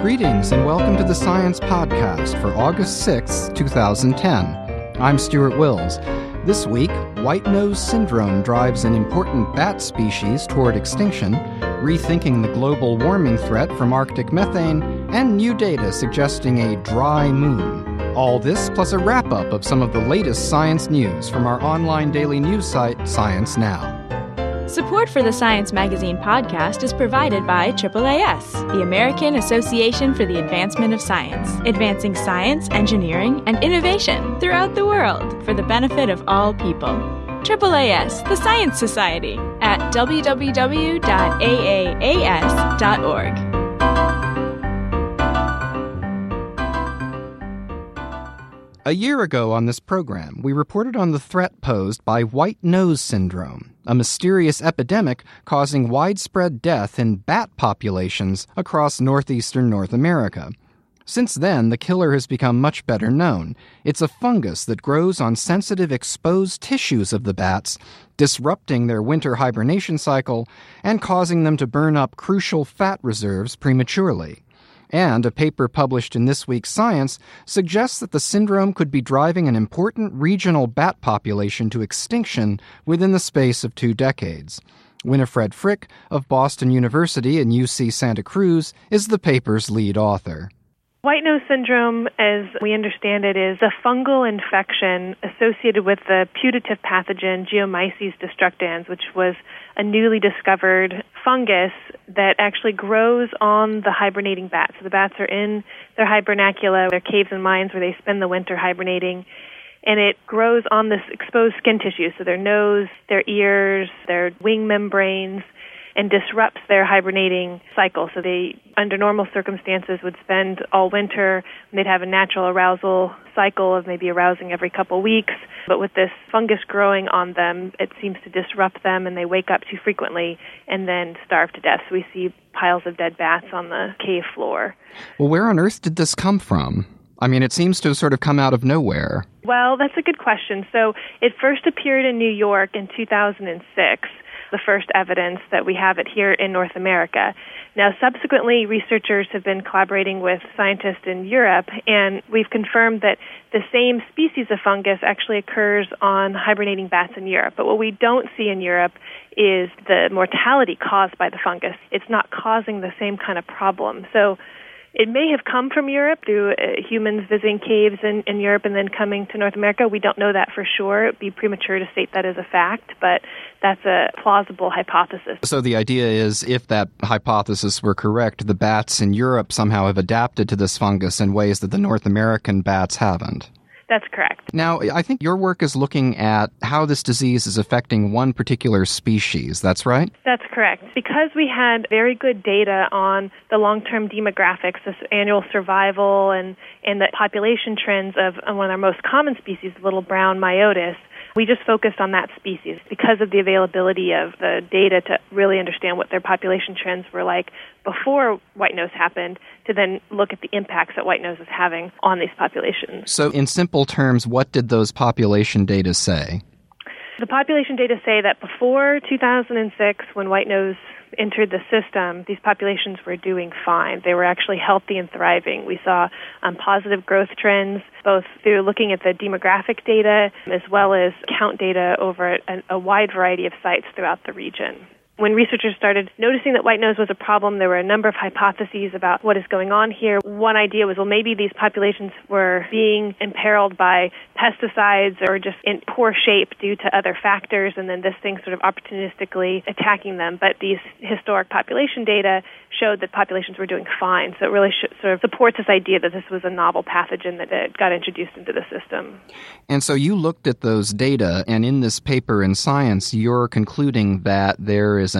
Greetings and welcome to the Science Podcast for August 6, 2010. I'm Stuart Wills. This week, white nose syndrome drives an important bat species toward extinction, rethinking the global warming threat from Arctic methane, and new data suggesting a dry moon. All this plus a wrap-up of some of the latest science news from our online daily news site, Science Now. Support for the Science Magazine podcast is provided by AAAS, the American Association for the Advancement of Science, advancing science, engineering, and innovation throughout the world for the benefit of all people. AAAS, the Science Society, at www.aaas.org. A year ago on this program, we reported on the threat posed by white nose syndrome, a mysterious epidemic causing widespread death in bat populations across northeastern North America. Since then, the killer has become much better known. It's a fungus that grows on sensitive exposed tissues of the bats, disrupting their winter hibernation cycle and causing them to burn up crucial fat reserves prematurely. And a paper published in this week's Science suggests that the syndrome could be driving an important regional bat population to extinction within the space of 2 decades. Winifred Frick of Boston University and UC Santa Cruz is the paper's lead author. White nose syndrome, as we understand it, is a fungal infection associated with the putative pathogen Geomyces destructans, which was a newly discovered fungus that actually grows on the hibernating bats. So the bats are in their hibernacula, their caves and mines where they spend the winter hibernating, and it grows on this exposed skin tissue, so their nose, their ears, their wing membranes, and disrupts their hibernating cycle. So they, under normal circumstances, would spend all winter, and they'd have a natural arousal cycle of maybe arousing every couple weeks. But with this fungus growing on them, it seems to disrupt them, and they wake up too frequently and then starve to death. So we see piles of dead bats on the cave floor. Well, where on earth did this come from? I mean, it seems to have sort of come out of nowhere. Well, that's a good question. So it first appeared in New York in 2006. The first evidence that we have it here in North America. Now, subsequently, researchers have been collaborating with scientists in Europe, and we've confirmed that the same species of fungus actually occurs on hibernating bats in Europe. But what we don't see in Europe is the mortality caused by the fungus. It's not causing the same kind of problem. So it may have come from Europe through humans visiting caves in Europe and then coming to North America. We don't know that for sure. It would be premature to state that as a fact, but that's a plausible hypothesis. So the idea is, if that hypothesis were correct, the bats in Europe somehow have adapted to this fungus in ways that the North American bats haven't. That's correct. Now, I think your work is looking at how this disease is affecting one particular species. That's right? That's correct. Because we had very good data on the long-term demographics, this annual survival, and the population trends of one of our most common species, little brown myotis, we just focused on that species because of the availability of the data to really understand what their population trends were like before white nose happened, to then look at the impacts that white nose is having on these populations. So in simple terms, what did those population data say? The population data say that before 2006, when white nose entered the system, these populations were doing fine. They were actually healthy and thriving. We saw positive growth trends, both through looking at the demographic data as well as count data over a wide variety of sites throughout the region. When researchers started noticing that white nose was a problem, there were a number of hypotheses about what is going on here. One idea was, well, maybe these populations were being imperiled by pesticides or just in poor shape due to other factors, and then this thing sort of opportunistically attacking them. But these historic population data showed that populations were doing fine. So it really sort of supports this idea that this was a novel pathogen that got introduced into the system. And so you looked at those data, and in this paper in Science, you're concluding that there is a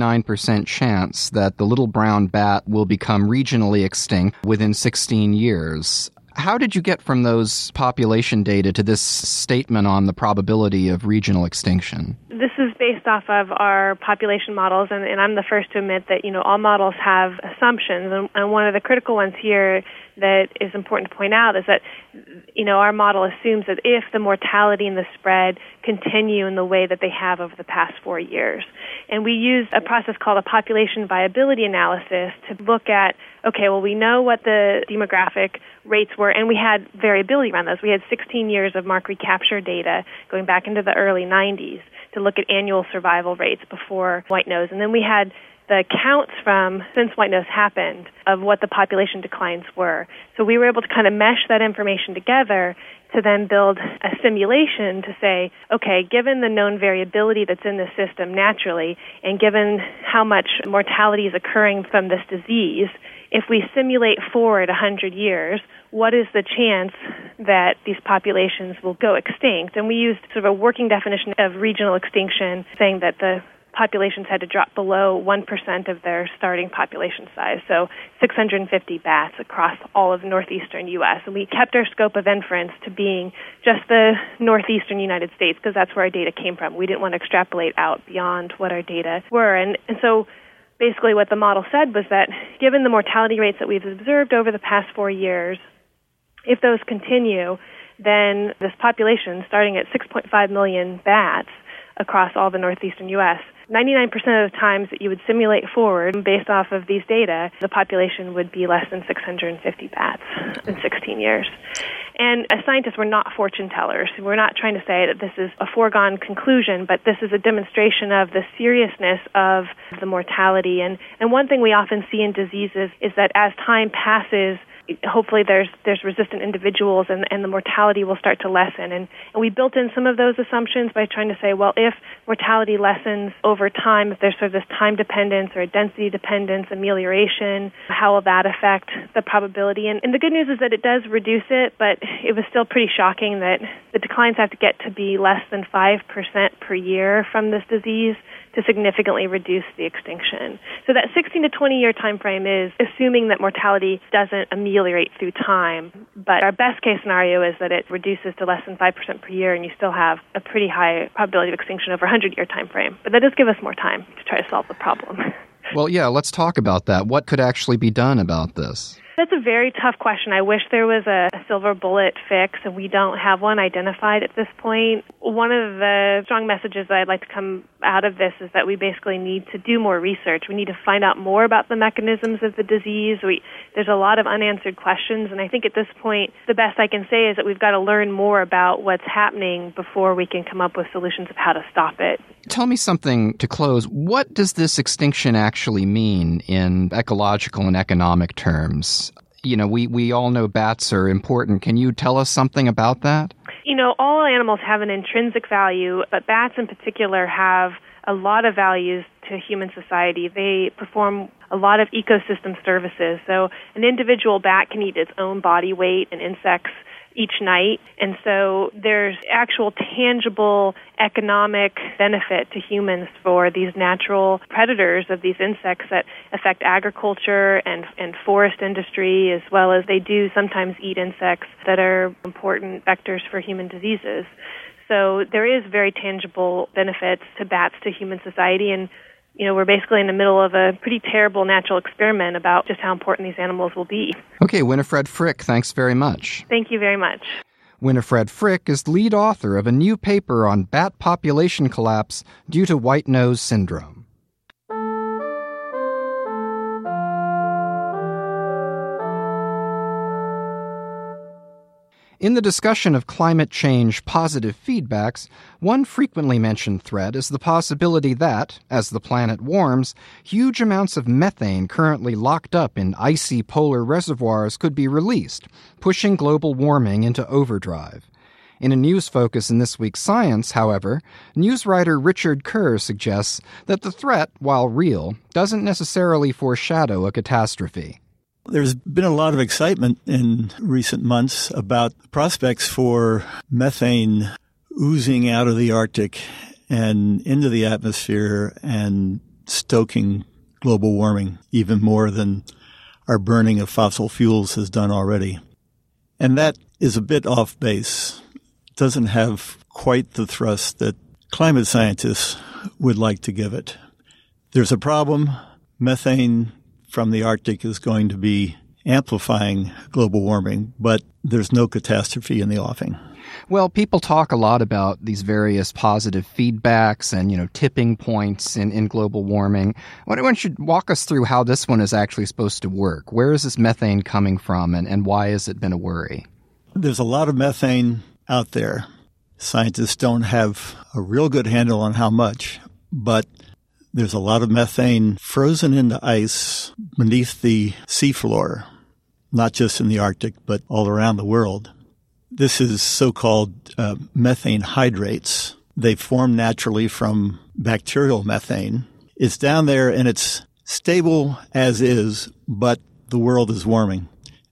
99% chance that the little brown bat will become regionally extinct within 16 years. How did you get from those population data to this statement on the probability of regional extinction? This is based off of our population models, and I'm the first to admit that, all models have assumptions, and one of the critical ones here that is important to point out is that, our model assumes that if the mortality and the spread continue in the way that they have over the past 4 years. And we use a process called a population viability analysis to look at, we know what the demographic rates were, and we had variability around those. We had 16 years of mark recapture data going back into the early 90s to look at annual survival rates before white nose. And then we had the counts from since white nose happened of what the population declines were. So we were able to kind of mesh that information together to then build a simulation to say, given the known variability that's in the system naturally, and given how much mortality is occurring from this disease, if we simulate forward 100 years, what is the chance that these populations will go extinct? And we used sort of a working definition of regional extinction, saying that the populations had to drop below 1% of their starting population size, so 650 bats across all of northeastern U.S. And we kept our scope of inference to being just the northeastern United States because that's where our data came from. We didn't want to extrapolate out beyond what our data were. And so basically what the model said was that given the mortality rates that we've observed over the past 4 years, if those continue, then this population, starting at 6.5 million bats across all the northeastern U.S., 99% of the times that you would simulate forward based off of these data, the population would be less than 650 bats in 16 years. And as scientists, we're not fortune tellers. We're not trying to say that this is a foregone conclusion, but this is a demonstration of the seriousness of the mortality. And one thing we often see in diseases is that as time passes, hopefully there's resistant individuals and the mortality will start to lessen. And we built in some of those assumptions by trying to say, well, if mortality lessens over time, if there's sort of this time dependence or a density dependence, amelioration, how will that affect the probability? And the good news is that it does reduce it, but it was still pretty shocking that the declines have to get to be less than 5% per year from this disease to significantly reduce the extinction. So that 16 to 20-year time frame is assuming that mortality doesn't ameliorate through time. But our best case scenario is that it reduces to less than 5% per year, and you still have a pretty high probability of extinction over a 100-year time frame. But that does give us more time to try to solve the problem. Well, yeah, let's talk about that. What could actually be done about this? That's a very tough question. I wish there was a silver bullet fix, and we don't have one identified at this point. One of the strong messages that I'd like to come out of this is that we basically need to do more research. We need to find out more about the mechanisms of the disease. There's a lot of unanswered questions, and I think at this point, the best I can say is that we've got to learn more about what's happening before we can come up with solutions of how to stop it. Tell me something to close. What does this extinction actually mean in ecological and economic terms? We all know bats are important. Can you tell us something about that? All animals have an intrinsic value, but bats in particular have a lot of values to human society. They perform a lot of ecosystem services. So an individual bat can eat its own body weight in insects each night. And so there's actual tangible economic benefit to humans for these natural predators of these insects that affect agriculture and forest industry, as well as they do sometimes eat insects that are important vectors for human diseases. So there is very tangible benefits to bats to human society, and we're basically in the middle of a pretty terrible natural experiment about just how important these animals will be. Okay, Winifred Frick, thanks very much. Thank you very much. Winifred Frick is lead author of a new paper on bat population collapse due to white nose syndrome. In the discussion of climate change positive feedbacks, one frequently mentioned threat is the possibility that, as the planet warms, huge amounts of methane currently locked up in icy polar reservoirs could be released, pushing global warming into overdrive. In a news focus in this week's Science, however, news writer Richard Kerr suggests that the threat, while real, doesn't necessarily foreshadow a catastrophe. There's been a lot of excitement in recent months about prospects for methane oozing out of the Arctic and into the atmosphere and stoking global warming even more than our burning of fossil fuels has done already. And that is a bit off base. It doesn't have quite the thrust that climate scientists would like to give it. There's a problem. Methane from the Arctic is going to be amplifying global warming, but there's no catastrophe in the offing. Well, people talk a lot about these various positive feedbacks and, tipping points in global warming. Why don't you walk us through how this one is actually supposed to work? Where is this methane coming from, and why has it been a worry? There's a lot of methane out there. Scientists don't have a real good handle on how much, but there's a lot of methane frozen into ice beneath the seafloor, not just in the Arctic, but all around the world. This is so-called methane hydrates. They form naturally from bacterial methane. It's down there and it's stable as is, but the world is warming.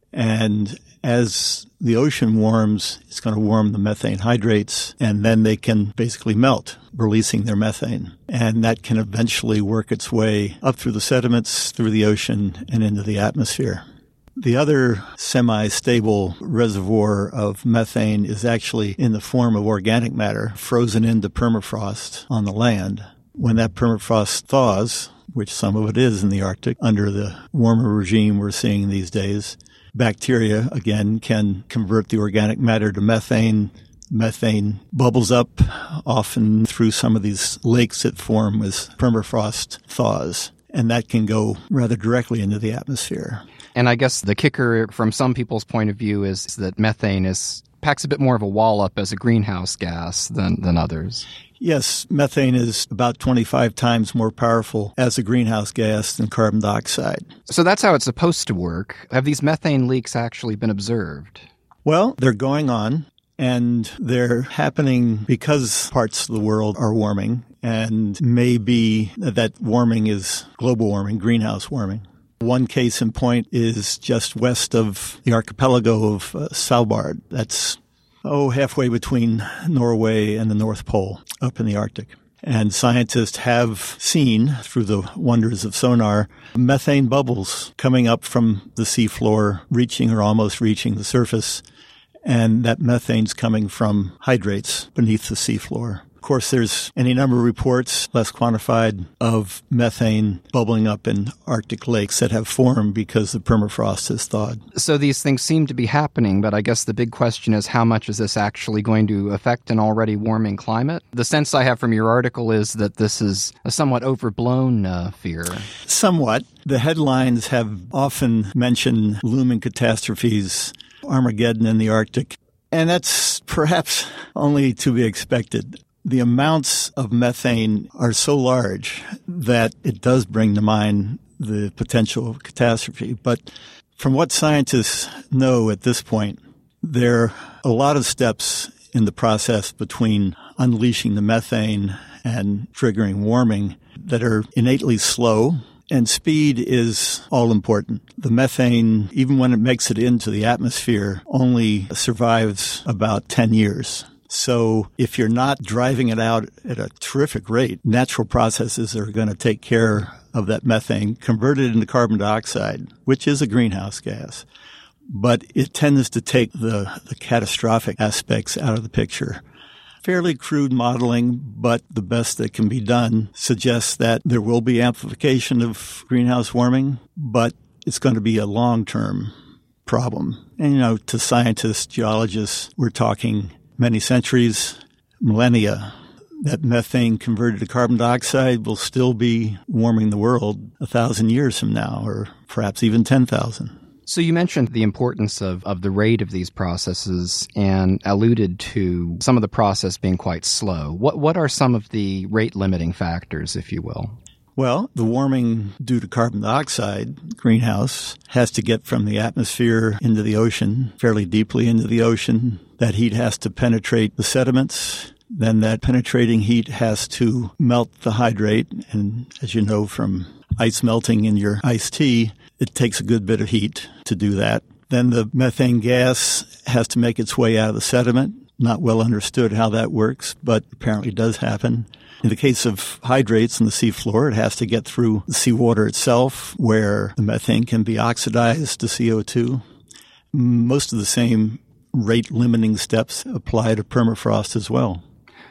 And as the ocean warms, it's going to warm the methane hydrates, and then they can basically melt, releasing their methane. And that can eventually work its way up through the sediments, through the ocean, and into the atmosphere. The other semi-stable reservoir of methane is actually in the form of organic matter frozen into permafrost on the land. When that permafrost thaws, which some of it is in the Arctic under the warmer regime we're seeing these days, bacteria, again, can convert the organic matter to methane. Methane bubbles up often through some of these lakes that form as permafrost thaws, and that can go rather directly into the atmosphere. And I guess the kicker from some people's point of view is that methane packs a bit more of a wallop as a greenhouse gas than others. Yes, methane is about 25 times more powerful as a greenhouse gas than carbon dioxide. So that's how it's supposed to work. Have these methane leaks actually been observed? Well, they're going on, and they're happening because parts of the world are warming, and maybe that warming is global warming, greenhouse warming. One case in point is just west of the archipelago of Svalbard. That's halfway between Norway and the North Pole, up in the Arctic. And scientists have seen, through the wonders of sonar, methane bubbles coming up from the seafloor, reaching or almost reaching the surface. And that methane's coming from hydrates beneath the seafloor. Of course, there's any number of reports, less quantified, of methane bubbling up in Arctic lakes that have formed because the permafrost has thawed. So these things seem to be happening, but I guess the big question is how much is this actually going to affect an already warming climate? The sense I have from your article is that this is a somewhat overblown fear. Somewhat. The headlines have often mentioned looming catastrophes, Armageddon in the Arctic, and that's perhaps only to be expected. The amounts of methane are so large that it does bring to mind the potential of catastrophe. But from what scientists know at this point, there are a lot of steps in the process between unleashing the methane and triggering warming that are innately slow. And speed is all important. The methane, even when it makes it into the atmosphere, only survives about 10 years. So if you're not driving it out at a terrific rate, natural processes are going to take care of that methane, convert it into carbon dioxide, which is a greenhouse gas. But it tends to take the catastrophic aspects out of the picture. Fairly crude modeling, but the best that can be done suggests that there will be amplification of greenhouse warming, but it's going to be a long-term problem. And, to scientists, geologists, we're talking many centuries, millennia. That methane converted to carbon dioxide will still be warming the world 1,000 years from now, or perhaps even 10,000. So you mentioned the importance of the rate of these processes and alluded to some of the process being quite slow. What are some of the rate-limiting factors, if you will? Well, the warming due to carbon dioxide, greenhouse, has to get from the atmosphere into the ocean, fairly deeply into the ocean. That heat has to penetrate the sediments. Then that penetrating heat has to melt the hydrate. And as you know from ice melting in your iced tea, it takes a good bit of heat to do that. Then the methane gas has to make its way out of the sediment. Not well understood how that works, but apparently does happen. In the case of hydrates in the seafloor, it has to get through the seawater itself, where the methane can be oxidized to CO2. Most of the same rate-limiting steps apply to permafrost as well.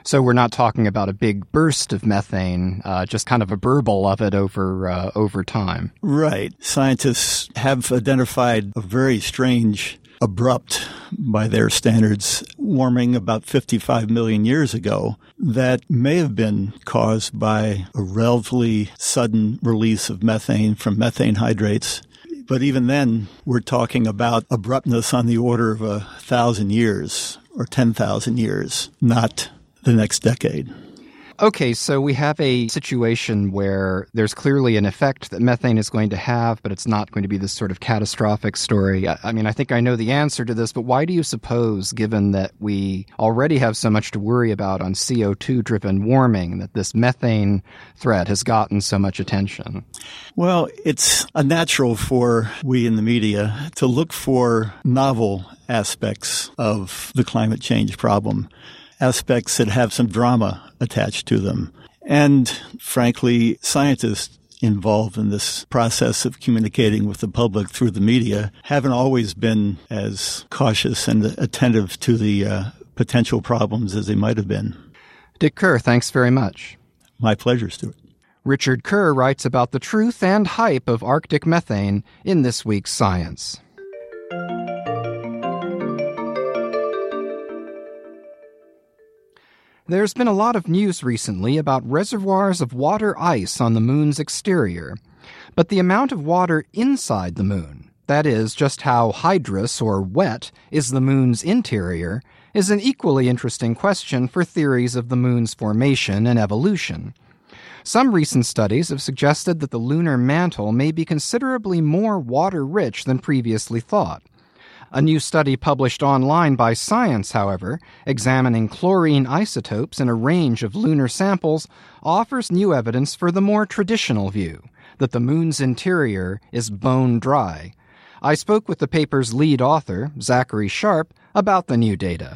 So we're not talking about a big burst of methane, just kind of a burble of it over time. Right. Scientists have identified a very strange, abrupt, by their standards, warming about 55 million years ago that may have been caused by a relatively sudden release of methane from methane hydrates. But even then, we're talking about abruptness on the order of 1,000 years or 10,000 years, not the next decade. Okay, so we have a situation where there's clearly an effect that methane is going to have, but it's not going to be this sort of catastrophic story. I mean, I think I know the answer to this, but why do you suppose, given that we already have so much to worry about on CO2-driven warming, that this methane threat has gotten so much attention? Well, it's unnatural for we in the media to look for novel aspects of the climate change problem, aspects that have some drama attached to them. And frankly, scientists involved in this process of communicating with the public through the media haven't always been as cautious and attentive to the potential problems as they might have been. Dick Kerr, thanks very much. My pleasure, Stuart. Richard Kerr writes about the truth and hype of Arctic methane in this week's Science. There's been a lot of news recently about reservoirs of water ice on the moon's exterior, but the amount of water inside the moon, that is, just how hydrous or wet is the moon's interior, is an equally interesting question for theories of the moon's formation and evolution. Some recent studies have suggested that the lunar mantle may be considerably more water-rich than previously thought. A new study published online by Science, however, examining chlorine isotopes in a range of lunar samples, offers new evidence for the more traditional view, that the moon's interior is bone dry. I spoke with the paper's lead author, Zachary Sharp, about the new data.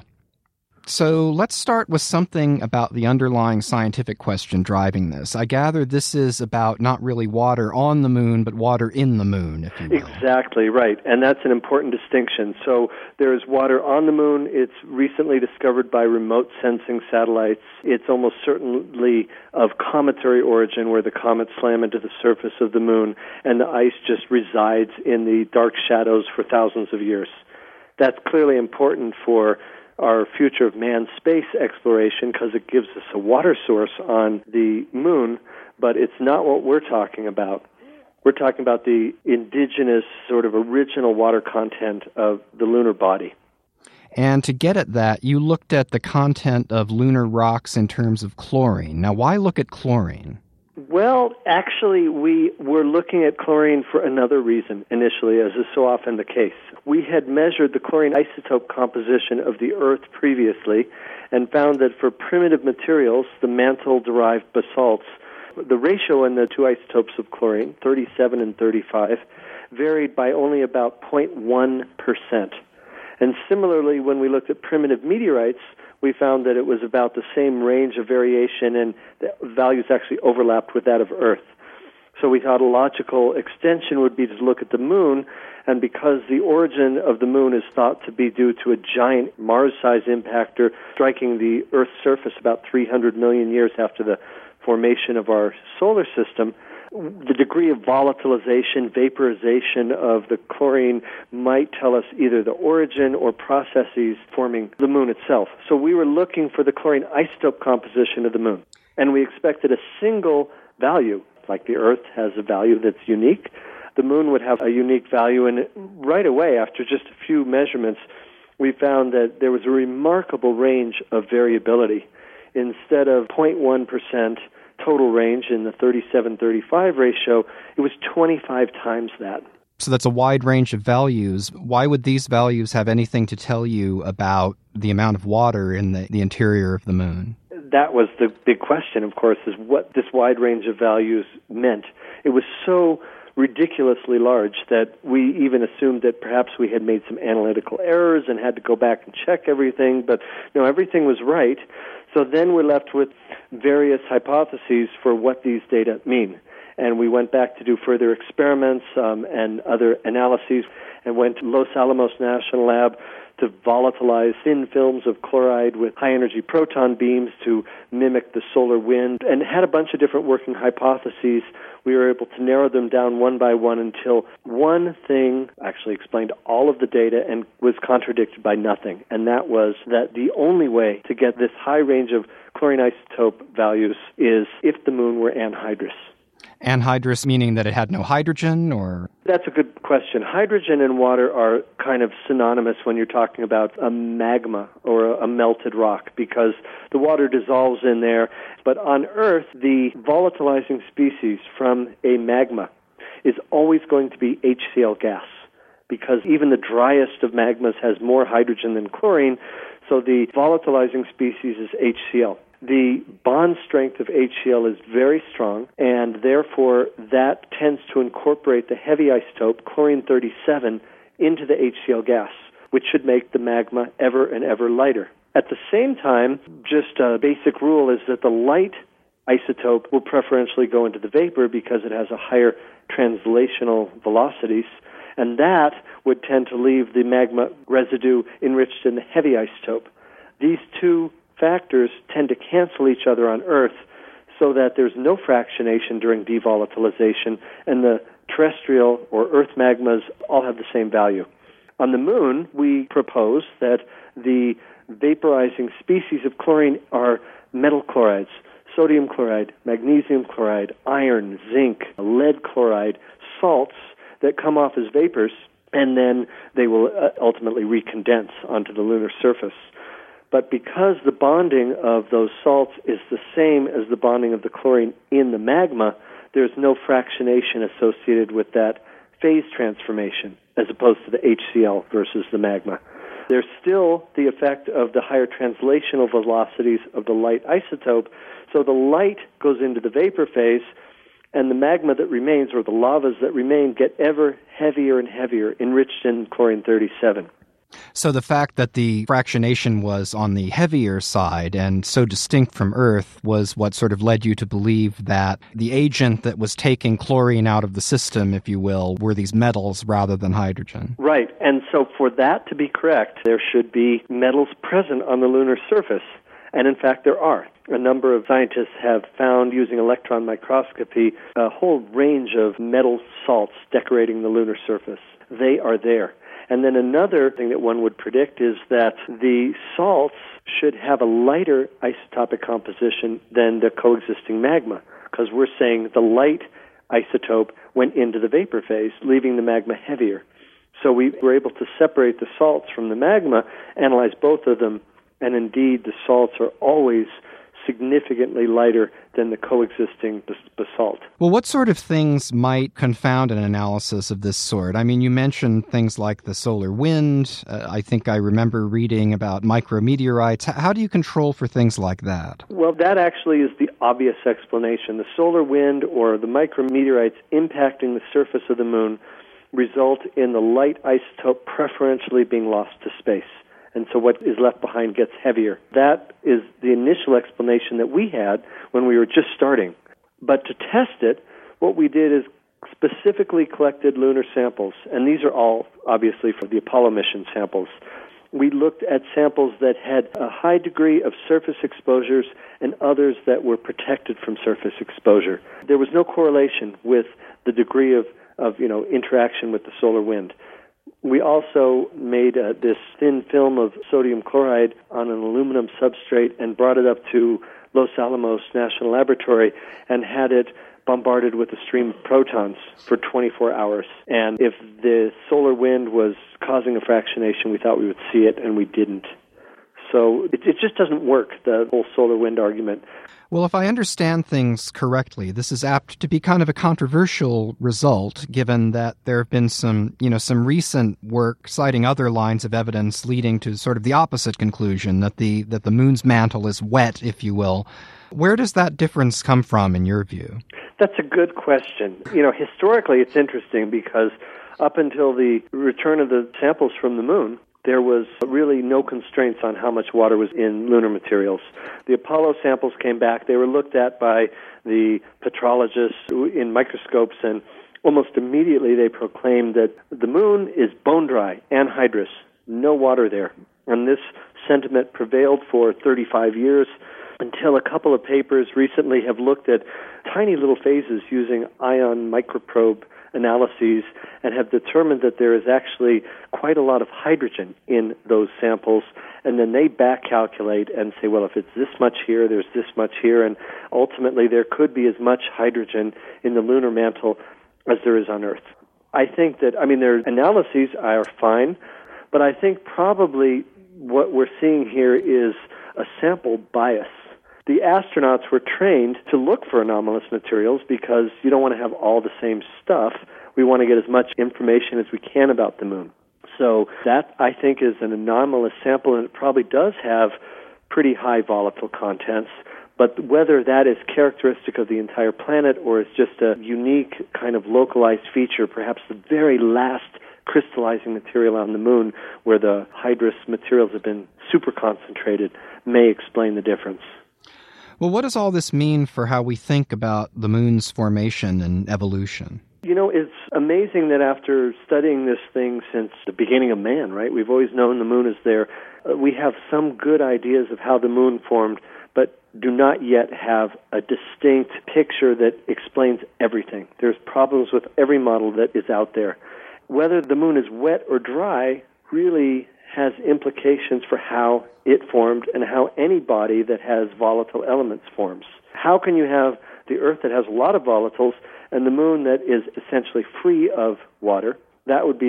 So let's start with something about the underlying scientific question driving this. I gather this is about not really water on the moon, but water in the moon, if you will. Exactly, right. And that's an important distinction. So there is water on the moon. It's recently discovered by remote sensing satellites. It's almost certainly of cometary origin, where the comets slam into the surface of the moon, and the ice just resides in the dark shadows for thousands of years. That's clearly important for our future of manned space exploration because it gives us a water source on the moon, but it's not what we're talking about. We're talking about the indigenous sort of original water content of the lunar body. And to get at that, you looked at the content of lunar rocks in terms of chlorine. Now, why look at chlorine? Well, actually, we were looking at chlorine for another reason initially, as is so often the case. We had measured the chlorine isotope composition of the Earth previously and found that for primitive materials, the mantle-derived basalts, the ratio in the two isotopes of chlorine, 37 and 35, varied by only about 0.1%. And similarly, when we looked at primitive meteorites, we found that it was about the same range of variation, and the values actually overlapped with that of Earth. So we thought a logical extension would be to look at the moon, and because the origin of the moon is thought to be due to a giant Mars-sized impactor striking the Earth's surface about 300 million years after the formation of our solar system, the degree of volatilization, vaporization of the chlorine might tell us either the origin or processes forming the moon itself. So we were looking for the chlorine isotope composition of the moon, and we expected a single value, like the Earth has a value that's unique. The moon would have a unique value, and right away, after just a few measurements, we found that there was a remarkable range of variability. Instead of 0.1% total range in the 37-35 ratio, it was 25 times that. So that's a wide range of values. Why would these values have anything to tell you about the amount of water in the interior of the moon? That was the big question, of course, is what this wide range of values meant. It was so ridiculously large that we even assumed that perhaps we had made some analytical errors and had to go back and check everything, but no, everything was right. So then we're left with various hypotheses for what these data mean. And we went back to do further experiments and other analyses and went to Los Alamos National Lab, to volatilize thin films of chloride with high-energy proton beams to mimic the solar wind, and had a bunch of different working hypotheses. We were able to narrow them down one by one until one thing actually explained all of the data and was contradicted by nothing, and that was that the only way to get this high range of chlorine isotope values is if the moon were anhydrous. Anhydrous meaning that it had no hydrogen, or? That's a good question. Hydrogen and water are kind of synonymous when you're talking about a magma or a melted rock, because the water dissolves in there. But on Earth, the volatilizing species from a magma is always going to be HCl gas, because even the driest of magmas has more hydrogen than chlorine, so the volatilizing species is HCl. The bond strength of HCl is very strong, and therefore that tends to incorporate the heavy isotope, chlorine-37, into the HCl gas, which should make the magma ever and ever lighter. At the same time, just a basic rule is that the light isotope will preferentially go into the vapor because it has a higher translational velocities, and that would tend to leave the magma residue enriched in the heavy isotope. These two factors tend to cancel each other on Earth so that there's no fractionation during devolatilization, and the terrestrial or Earth magmas all have the same value. On the Moon, we propose that the vaporizing species of chlorine are metal chlorides, sodium chloride, magnesium chloride, iron, zinc, lead chloride, salts that come off as vapors, and then they will ultimately recondense onto the lunar surface. But because the bonding of those salts is the same as the bonding of the chlorine in the magma, there's no fractionation associated with that phase transformation, as opposed to the HCl versus the magma. There's still the effect of the higher translational velocities of the light isotope, so the light goes into the vapor phase, and the magma that remains, or the lavas that remain, get ever heavier and heavier, enriched in chlorine-37. So the fact that the fractionation was on the heavier side and so distinct from Earth was what sort of led you to believe that the agent that was taking chlorine out of the system, if you will, were these metals rather than hydrogen. Right, and so for that to be correct, there should be metals present on the lunar surface. And in fact, there are. A number of scientists have found, using electron microscopy, a whole range of metal salts decorating the lunar surface. They are there. And then another thing that one would predict is that the salts should have a lighter isotopic composition than the coexisting magma, because we're saying the light isotope went into the vapor phase, leaving the magma heavier. So we were able to separate the salts from the magma, analyze both of them, and indeed the salts are always significantly lighter than the coexisting basalt. Well, what sort of things might confound an analysis of this sort? I mean, you mentioned things like the solar wind. I think I remember reading about micrometeorites. How do you control for things like that? Well, that actually is the obvious explanation. The solar wind or the micrometeorites impacting the surface of the moon result in the light isotope preferentially being lost to space. And so what is left behind gets heavier. That is the initial explanation that we had when we were just starting. But to test it, what we did is specifically collected lunar samples, and these are all obviously for the Apollo mission samples. We looked at samples that had a high degree of surface exposures and others that were protected from surface exposure. There was no correlation with the degree of interaction with the solar wind. We also made this thin film of sodium chloride on an aluminum substrate and brought it up to Los Alamos National Laboratory and had it bombarded with a stream of protons for 24 hours. And if the solar wind was causing a fractionation, we thought we would see it, and we didn't. So it just doesn't work, the whole solar wind argument. Well, if I understand things correctly, this is apt to be kind of a controversial result, given that there have been some recent work citing other lines of evidence leading to sort of the opposite conclusion, that the moon's mantle is wet, if you will. Where does that difference come from, in your view? That's a good question. Historically, it's interesting because up until the return of the samples from the moon, there was really no constraints on how much water was in lunar materials. The Apollo samples came back. They were looked at by the petrologists in microscopes, and almost immediately they proclaimed that the moon is bone dry, anhydrous. no water there. And this sentiment prevailed for 35 years until a couple of papers recently have looked at tiny little phases using ion microprobe analyses and have determined that there is actually quite a lot of hydrogen in those samples. And then they back calculate and say, well, if it's this much here, there's this much here, and ultimately there could be as much hydrogen in the lunar mantle as there is on Earth. I think that, their analyses are fine, but I think probably what we're seeing here is a sample bias. The astronauts were trained to look for anomalous materials because you don't want to have all the same stuff. We want to get as much information as we can about the moon. So that, I think, is an anomalous sample, and it probably does have pretty high volatile contents. But whether that is characteristic of the entire planet or is just a unique kind of localized feature, perhaps the very last crystallizing material on the moon where the hydrous materials have been super concentrated, may explain the difference. Well, what does all this mean for how we think about the moon's formation and evolution? It's amazing that after studying this thing since the beginning of man, right? We've always known the moon is there. We have some good ideas of how the moon formed, but do not yet have a distinct picture that explains everything. There's problems with every model that is out there. Whether the moon is wet or dry really has implications for how it formed and how any body that has volatile elements forms. How can you have the Earth that has a lot of volatiles and the moon that is essentially free of water? That would be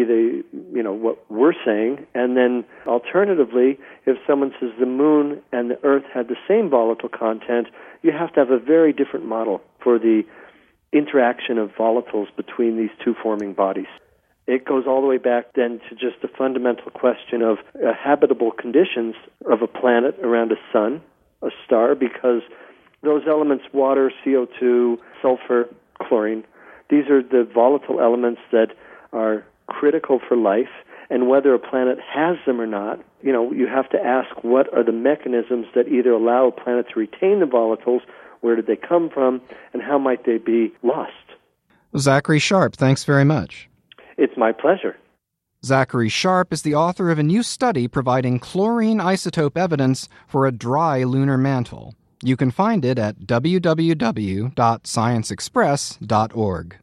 what we're saying. And then alternatively, if someone says the moon and the Earth had the same volatile content, you have to have a very different model for the interaction of volatiles between these two forming bodies. It goes all the way back then to just the fundamental question of habitable conditions of a planet around a sun, a star, because those elements, water, CO2, sulfur, chlorine, these are the volatile elements that are critical for life, and whether a planet has them or not, you have to ask what are the mechanisms that either allow a planet to retain the volatiles, where did they come from, and how might they be lost? Zachary Sharp, thanks very much. It's my pleasure. Zachary Sharp is the author of a new study providing chlorine isotope evidence for a dry lunar mantle. You can find it at www.scienceexpress.org.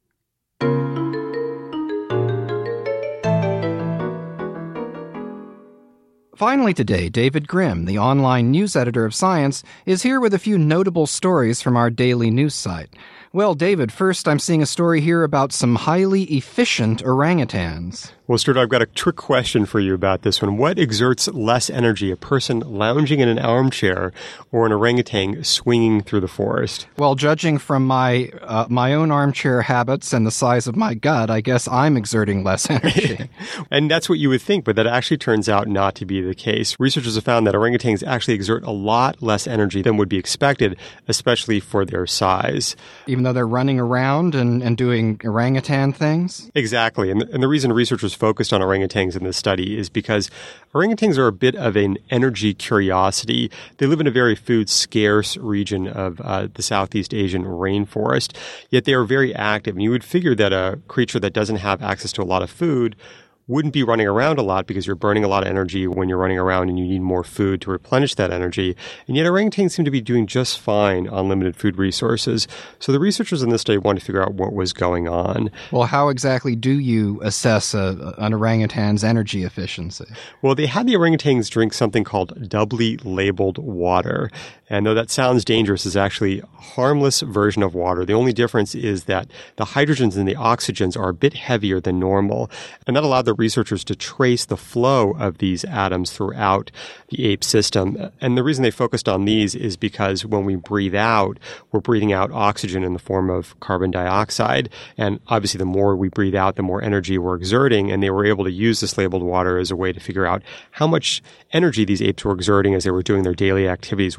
Finally today, David Grimm, the online news editor of Science, is here with a few notable stories from our daily news site. Well, David, first I'm seeing a story here about some highly efficient orangutans. Well, Stuart, I've got a trick question for you about this one. What exerts less energy, a person lounging in an armchair or an orangutan swinging through the forest? Well, judging from my own armchair habits and the size of my gut, I guess I'm exerting less energy. And that's what you would think, but that actually turns out not to be the case. Researchers have found that orangutans actually exert a lot less energy than would be expected, especially for their size. Even though they're running around and doing orangutan things? Exactly. And the reason researchers focused on orangutans in this study is because orangutans are a bit of an energy curiosity. They live in a very food-scarce region of the Southeast Asian rainforest, yet they are very active. And you would figure that a creature that doesn't have access to a lot of food wouldn't be running around a lot because you're burning a lot of energy when you're running around and you need more food to replenish that energy. And yet orangutans seem to be doing just fine on limited food resources. So the researchers in this study wanted to figure out what was going on. Well, how exactly do you assess an orangutan's energy efficiency? Well, they had the orangutans drink something called doubly labeled water. And though that sounds dangerous, it's actually a harmless version of water. The only difference is that the hydrogens and the oxygens are a bit heavier than normal. And that allowed the researchers to trace the flow of these atoms throughout the ape system. And the reason they focused on these is because when we breathe out, we're breathing out oxygen in the form of carbon dioxide. And obviously, the more we breathe out, the more energy we're exerting. And they were able to use this labeled water as a way to figure out how much energy these apes were exerting as they were doing their daily activities, whether it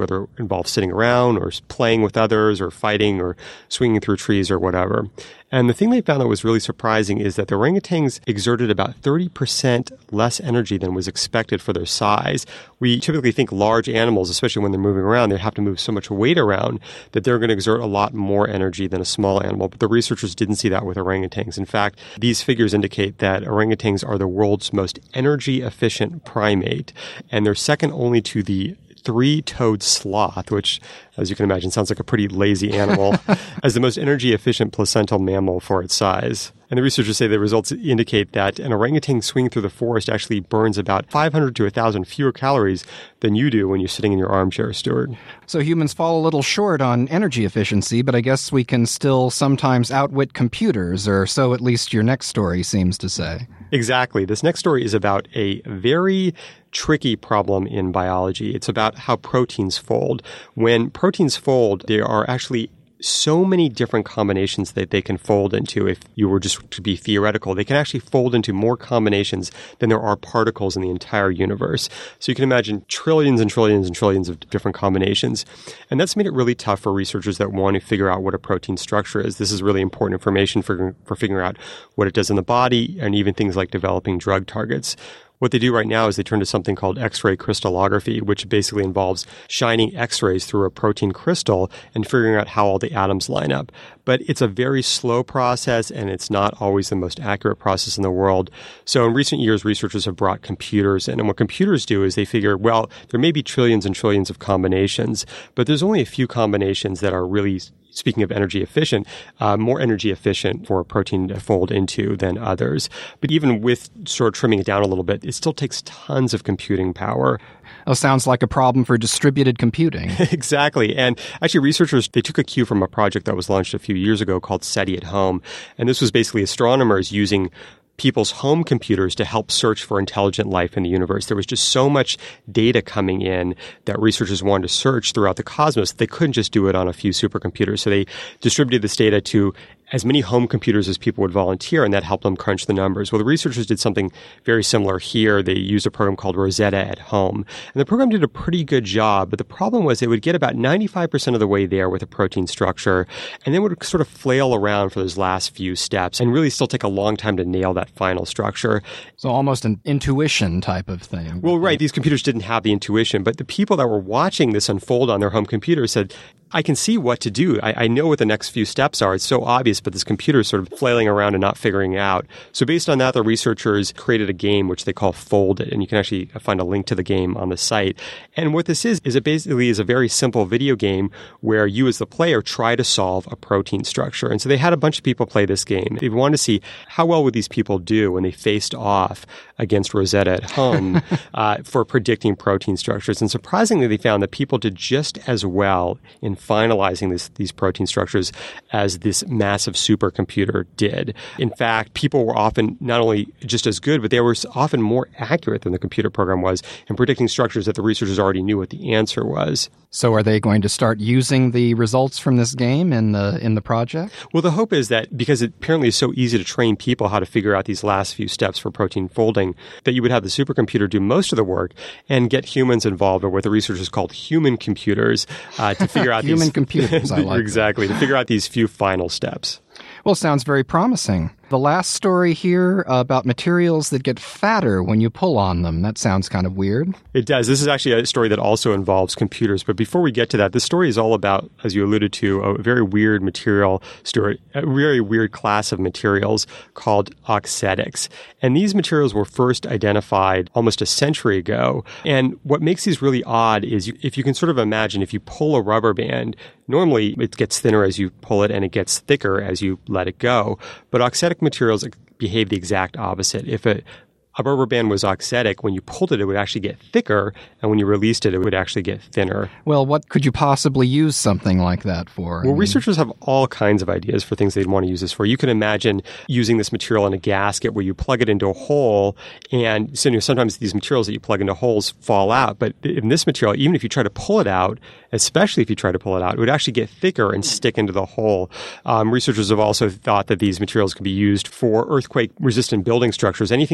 involve sitting around or playing with others or fighting or swinging through trees or whatever. And the thing they found that was really surprising is that the orangutans exerted about 30% less energy than was expected for their size. We typically think large animals, especially when they're moving around, they have to move so much weight around that they're going to exert a lot more energy than a small animal. But the researchers didn't see that with orangutans. In fact, these figures indicate that orangutans are the world's most energy-efficient primate, and they're second only to the three-toed sloth, which, as you can imagine, sounds like a pretty lazy animal, as the most energy-efficient placental mammal for its size. And the researchers say the results indicate that an orangutan swinging through the forest actually burns about 500 to 1,000 fewer calories than you do when you're sitting in your armchair, Stuart. So humans fall a little short on energy efficiency, but I guess we can still sometimes outwit computers, or so at least your next story seems to say. Exactly. This next story is about a very tricky problem in biology. It's about how proteins fold. When proteins fold, there are actually so many different combinations that they can fold into. If you were just to be theoretical, they can actually fold into more combinations than there are particles in the entire universe. So you can imagine trillions and trillions and trillions of different combinations. And that's made it really tough for researchers that want to figure out what a protein structure is. This is really important information for figuring out what it does in the body and even things like developing drug targets. What they do right now is they turn to something called X-ray crystallography, which basically involves shining X-rays through a protein crystal and figuring out how all the atoms line up. But it's a very slow process, and it's not always the most accurate process in the world. So in recent years, researchers have brought computers in. And what computers do is they figure, well, there may be trillions and trillions of combinations, but there's only a few combinations that are really, speaking of energy efficient, more energy efficient for a protein to fold into than others. But even with sort of trimming it down a little bit, it still takes tons of computing power. Oh, sounds like a problem for distributed computing. Exactly. And actually, researchers, they took a cue from a project that was launched a few years ago called SETI at Home. And this was basically astronomers using people's home computers to help search for intelligent life in the universe. There was just so much data coming in that researchers wanted to search throughout the cosmos. They couldn't just do it on a few supercomputers. So they distributed this data to as many home computers as people would volunteer, and that helped them crunch the numbers. Well, the researchers did something very similar here. They used a program called Rosetta at Home. And the program did a pretty good job, but the problem was it would get about 95% of the way there with a protein structure, and then would sort of flail around for those last few steps and really still take a long time to nail that final structure. So almost an intuition type of thing. Well, right. These computers didn't have the intuition, but the people that were watching this unfold on their home computer said, I can see what to do. I know what the next few steps are. It's so obvious, but this computer is sort of flailing around and not figuring it out. So based on that, the researchers created a game which they call Fold It, and you can actually find a link to the game on the site. And what this is it basically is a very simple video game where you as the player try to solve a protein structure. And so they had a bunch of people play this game. They wanted to see how well would these people do when they faced off against Rosetta at Home for predicting protein structures. And surprisingly, they found that people did just as well in finalizing these protein structures as this massive supercomputer did. In fact, people were often not only just as good, but they were often more accurate than the computer program was in predicting structures that the researchers already knew what the answer was. So are they going to start using the results from this game in the project? Well, the hope is that because it apparently is so easy to train people how to figure out these last few steps for protein folding, that you would have the supercomputer do most of the work and get humans involved, or what the researchers called human computers, to figure out human computers, I like exactly, to figure out these few final steps. Well, sounds very promising. The last story here about materials that get fatter when you pull on them. That sounds kind of weird. It does. This is actually a story that also involves computers. But before we get to that, this story is all about, as you alluded to, a very weird material, Stuart, a very weird class of materials called auxetics. And these materials were first identified almost a century ago. And what makes these really odd is if you can sort of imagine, if you pull a rubber band, normally it gets thinner as you pull it and it gets thicker as you let it go. But auxetic materials behave the exact opposite. If a rubber band was auxetic, when you pulled it, it would actually get thicker, and when you released it, it would actually get thinner. Well, what could you possibly use something like that for? Well, researchers have all kinds of ideas for things they'd want to use this for. You can imagine using this material in a gasket where you plug it into a hole, and so, sometimes these materials that you plug into holes fall out. But in this material, even if you try to pull it out, especially if you try to pull it out, it would actually get thicker and stick into the hole. Researchers have also thought that these materials could be used for earthquake-resistant building structures, anything that would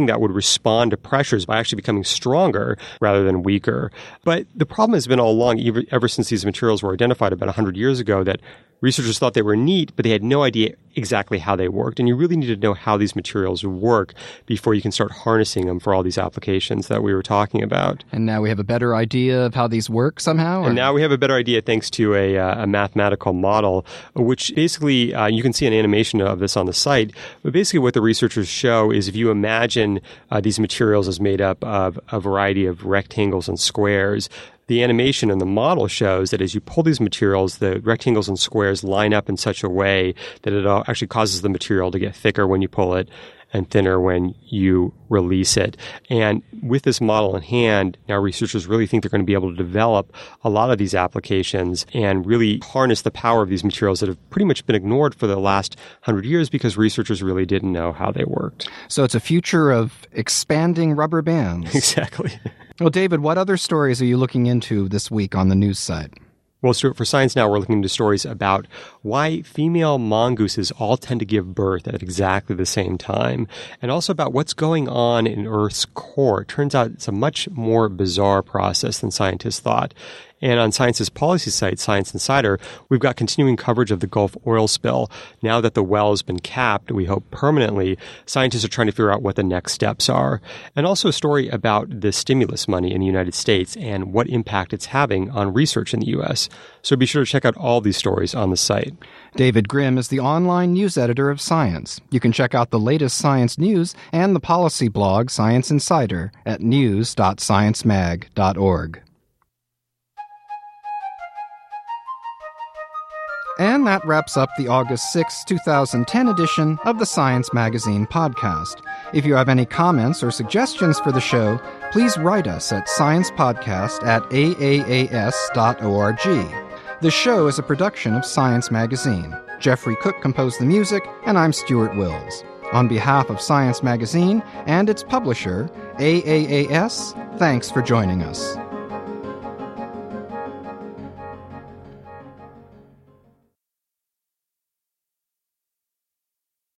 respond to pressures by actually becoming stronger rather than weaker. But the problem has been all along, ever since these materials were identified about 100 years ago, that researchers thought they were neat, but they had no idea exactly how they worked. And you really need to know how these materials work before you can start harnessing them for all these applications that we were talking about. And now we have a better idea of how these work somehow? And now we have a better idea thanks to a mathematical model, which basically, you can see an animation of this on the site. But basically what the researchers show is if you imagine these materials as made up of a variety of rectangles and squares, the animation in the model shows that as you pull these materials, the rectangles and squares line up in such a way that it actually causes the material to get thicker when you pull it and thinner when you release it. And with this model in hand, now researchers really think they're going to be able to develop a lot of these applications and really harness the power of these materials that have pretty much been ignored for the last 100 years because researchers really didn't know how they worked. So it's a future of expanding rubber bands. Exactly. Well, David, what other stories are you looking into this week on the news site? Well, Stuart, for Science Now, we're looking into stories about why female mongooses all tend to give birth at exactly the same time, and also about what's going on in Earth's core. It turns out it's a much more bizarre process than scientists thought. And on Science's policy site, Science Insider, we've got continuing coverage of the Gulf oil spill. Now that the well has been capped, we hope permanently, scientists are trying to figure out what the next steps are. And also a story about the stimulus money in the United States and what impact it's having on research in the U.S. So be sure to check out all these stories on the site. David Grimm is the online news editor of Science. You can check out the latest science news and the policy blog Science Insider at news.sciencemag.org. And that wraps up the August 6, 2010 edition of the Science Magazine podcast. If you have any comments or suggestions for the show, please write us at sciencepodcast@aaas.org. The show is a production of Science Magazine. Jeffrey Cook composed the music, and I'm Stuart Wills. On behalf of Science Magazine and its publisher, AAAS, thanks for joining us.